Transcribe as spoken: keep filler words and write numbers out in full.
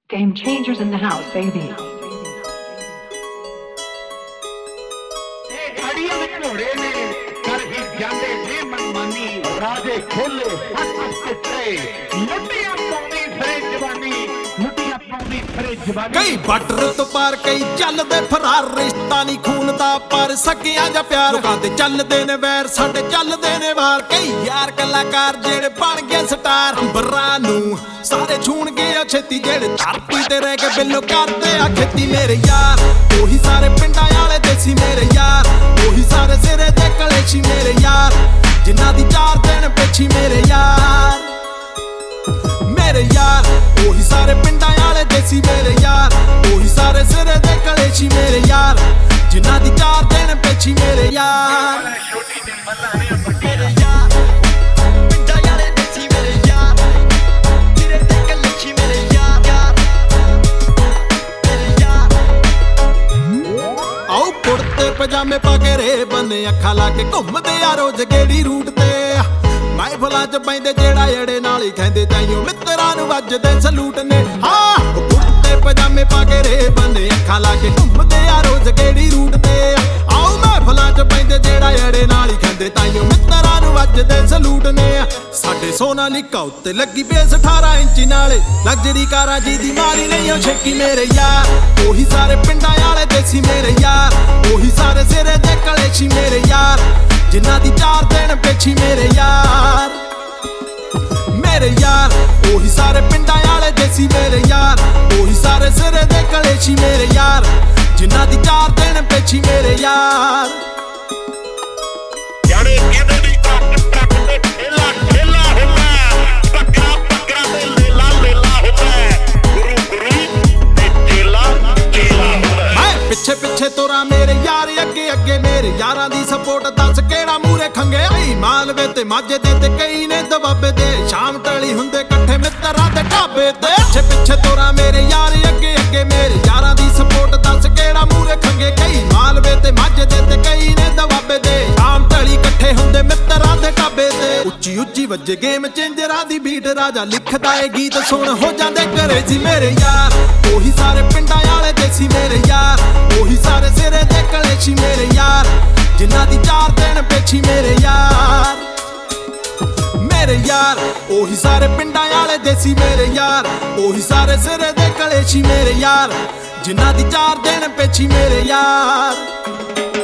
Game changers in the house, baby. ਘੋੜੇ ਨੇ ਕਰ ਹੀ ਜਾਂਦੇ ਨੇ ਮਨਮਾਨੀ ਰਾਜੇ ਖੋਲੇ ਹੱਥ ਪਿੱਛੇ ਲੁੱਟੀਆਂ ਪਾਉਂਦੀ ਫਿਰੇ ਜਵਾਨੀ ਲੁੱਟੀਆਂ ਪਾਉਂਦੀ ਫਿਰੇ ਜਵਾਨੀ ਕਈ ਬਾਰਡਰ ਤੋਂ ਪਾਰ ਕਈ ਚੱਲਦੇ ਫਰਾਰ ਰਿਸ਼ਤਾ ਨਹੀਂ ਖੂਨ ਦਾ ਪਰ ਸਕਿਆ ਜਾਂ ਪਿਆਰ ਲੋਕਾਂ ਦੇ ਚੱਲਦੇ ਨੇ ਵੈਰ ਸਾਡੇ ਚੱਲਦੇ ਨੇ ਵਾਰ ਕਈ ਯਾਰ ਕਲਾਕਾਰ ਜਿਹੜੇ ਬਣ ਗਏ ਸਟਾਰ ਅੰਬਰਾਂ ਨੂੰ ਸਾਰੇ ਛੂਣ ਗਏ ਆ ਛੇਤੀ ਜਿਹੜੇ ਧਰਤੀ ਤੇ ਰਹਿ ਕੇ ਬਿੱਲੋ ਕਰਦੇ ਆ ਖੇਤੀ ਮੇਰੇ ਯਾਰ ਉਹੀ ਸਾਰੇ ਪਿੰਡਾਂ ਵਾਲੇ ਦੇਸੀ ਮੇਰੇ ਯਾਰ ਉਹੀ ਸਾਰੇ ਸਿਰੇ ਦੇ ਕਲੇਸ਼ੀ ਮੇਰੇ ਯਾਰ ਜਿਨ੍ਹਾਂ ਦੀ ਚਾਰ ਦਿਨ ਪਿੱਛੀ ਮੇਰੇ ਯਾਰ ਮੇਰੇ ਯਾਰ ਉਹੀ ਸਾਰੇ ਪਿੰਡਾਂ ਵਾਲੇ ਦੇਸੀ ਮੇਰੇ ਯਾਰ ਉਹੀ ਸਾਰੇ ਸਿਰੇ ਦੇ ਕਲੇਸ਼ੀ ਮੇਰੇ ਯਾਰ ਜਿਨ੍ਹਾਂ ਦੀ ਚਾਰ ਦਿਨ ਪਿੱਛੀ ਮੇਰੇ ਯਾਰ ਛੋਟੀ ਦਿਨ ਮੱਲਾ ਨੇ ਮੇਰੇ ਯਾਰ ਪਿੰਡਾਂ ਵਾਲੇ ਦੇਸੀ ਮੇਰੇ ਯਾਰ ਸਿਰੇ ਦੇ ਕਲੇਸ਼ੀ ਮੇਰੇ ਯਾਰ ਮੇਰੇ ਯਾਰ ਆਓ ਕੁੜਤੇ ਪਜਾਮੇ ਪਾ ਕੇ ਰੇ ਬੰਨੇ ਅੱਖਾਂ ਲਾ ਕੇ ਘੁੰਮਦੇ ਆ ਰੋਜ਼ ਗੇੜੀ ਰੂਟ ਤੇ ਮਾਈਫਲਾਂ ਚ ਪੈਂਦੇ ਜਿਹੜਾ ਏੜੇ ਨਾਲ ਹੀ ਕਹਿੰਦੇ ਤਾਈਓ ਮਿੱਤਰਾਂ ਨੂੰ ਵੱਜਦੇ ਸਲੂਟ ਨੇ ਹਾਂ ਕੁੜਤੇ ਪਜਾਮੇ ਪਾ ਕੇ ਰੇ ਬੰਨੇ ਅੱਖਾਂ ਲਾ ਕੇ ਘੁੰਮਦੇ ਆ ਰੋਜ਼ ਗੇੜੀ ਰੂਟ ਤੇ ਆਓ ਮਾਈਫਲਾਂ ਚ ਪੈਂਦੇ ਜਿਹੜਾ ਏੜੇ ਨਾਲ ਹੀ ਕਹਿੰਦੇ ਤਾਈਓ ਮਿੱਤਰਾਂ ਨੂੰ ਵੱਜਦੇ ਸਲੂਟ ਨੇ ਸਾਡੇ ਸੋਨਾਲੀਕਾ ਉੱਤੇ ਲੱਗੀ ਬੇਸ ਅਠਾਰਾਂ ਇੰਚੀ ਨਾਲੇ ਲਗਜ਼ਰੀ ਕਾਰਾਂ ਜੀ ਦੀ ਮਾਰੀ ਨਹੀਂ ਉਹ ਛੇਕੀ ਮੇਰੇ ਯਾਰ ਉਹੀ ਸਾਰੇ ਪਿੰਡਾਂ ਵਾਲੇ ਦੇਸੀ ਮੇਰੇ ਯਾਰ ਉਹੀ ਸਾਰੇ ਸਿਰੇ ਦੇ ਕਲੇਸ਼ੀ ਮੇਰੇ ਯਾਰ ਜਿਨ੍ਹਾਂ ਦੀ ਚਾਰ ਦਿਨ ਪਿੱਛੀ ਮੇਰੇ ਯਾਰ ਮੇਰੇ ਯਾਰ ਉਹੀ ਸਾਰੇ ਪਿੰਡਾਂ ਵਾਲੇ ਦੇਸੀ ਮੇਰੇ ਯਾਰ ਉਹੀ ਸਾਰੇ ਸਿਰੇ ਦੇ ਕਲੇਸ਼ੀ ਮੇਰੇ ਯਾਰ ਜਿਨ੍ਹਾਂ ਦੀ ਚਾਰ ਦਿਨ ਪਿੱਛੀ ਮੇਰੇ ਯਾਰ ਜਾਣੇ ਕਹਿੰਦੇ ਵੀ ਟੱਕ ਟੱਕ ਤੇ ਠੇਲਾ ਠੇਲਾ ਹੁੰਦਾ ਪੱਕਾ ਪੱਕਾ ਤੇ ਲੇਲਾ ਲੇਲਾ ਹੁੰਦਾ ਗੁਰੂ ਗੁਰੂ ਤੇ ਚੇਲਾ ਚੇਲਾ ਹੁੰਦਾ ਮੈਂ ਪਿੱਛੇ ਪਿੱਛੇ ਤੋਰਾ ਮੇਰੇ ਯਾਰ ਅੱਗੇ ਅੱਗੇ ਮੇਰੇ ਯਾਰਾਂ ਦੀ ਸਪੋਰਟ ਦੱਸ ਕਿਹੜਾ ਮੂਰੇ ਖੰਗੇ ਆਈ ਮਾਲਵੇ ਤੇ ਮਾਝੇ ਦੇ ਤੇ ਕਈ ਨੇ ਦਬਾਬੇ ਦੇ ਸ਼ਾਮ ਟਲੀ ਹੁੰਦੇ ਇਕੱਠੇ ਮਿੱਤਰਾਂ ਦੇ ਢਾਬੇ ਤੇ ਪਿੱਛੇ ਪਿੱਛੇ ਤੋਰਾ ਮੇਰੇ ਯਾਰ ਅੱਗੇ ਅੱਗੇ ਮੇਰੇ ਯਾਰਾਂ ਦੀ ਸਪੋਰਟ ਦੱਸ ਕਿਹੜਾ ਮੂਰੇ ਖੰਗੇ ਕਈ ਮਾਲਵੇ ਤੇ ਮਾਝੇ ਦੇ ਤੇ ਕਈ ਨੇ ਦਬਾਬੇ ਦੇ ਸ਼ਾਮ ਟਲੀ ਇਕੱਠੇ ਹੁੰਦੇ ਮਿੱਤਰਾਂ ਦੇ ਢਾਬੇ ਤੇ ਉੱਚੀ ਉੱਚੀ ਵੱਜੇ ਗੇਮ ਚੇਂਜਰਾਂ ਦੀ ਬੀਟ ਰਾਜਾ ਲਿਖਦਾ ਏ ਗੀਤ ਸੁਣ ਹੋ ਜਾਂਦੇ ਘਰੇ ਸੀ ਮੇਰੇ ਯਾਰ ਉਹੀ ਸਾਰੇ ਪਿੰਡਾਂ ਵਾਲੇ ਦੇਸੀ ਮੇਰੇ ਯਾਰ ਉਹੀ ਸਾਰੇ ਸਿਰੇ ਦੇ ਕਲੇਸ਼ੀ ਮੇਰੇ ਯਾਰ ਜਿਨ੍ਹਾਂ ਦੀ ਚਾਰ ਦਿਨ ਪਿੱਛੀ ਮੇਰੇ ਯਾਰ ਮੇਰੇ ਯਾਰ ਉਹੀ ਸਾਰੇ ਪਿੰਡਾਂ ਵਾਲੇ ਦੇਸੀ ਮੇਰੇ ਯਾਰ ਉਹੀ ਸਾਰੇ ਸਿਰੇ ਦੇ ਕਲੇਸ਼ੀ ਮੇਰੇ ਯਾਰ ਜਿਨ੍ਹਾਂ ਦੀ ਚਾਰ ਦਿਨ ਪਿੱਛੀ ਮੇਰੇ ਯਾਰ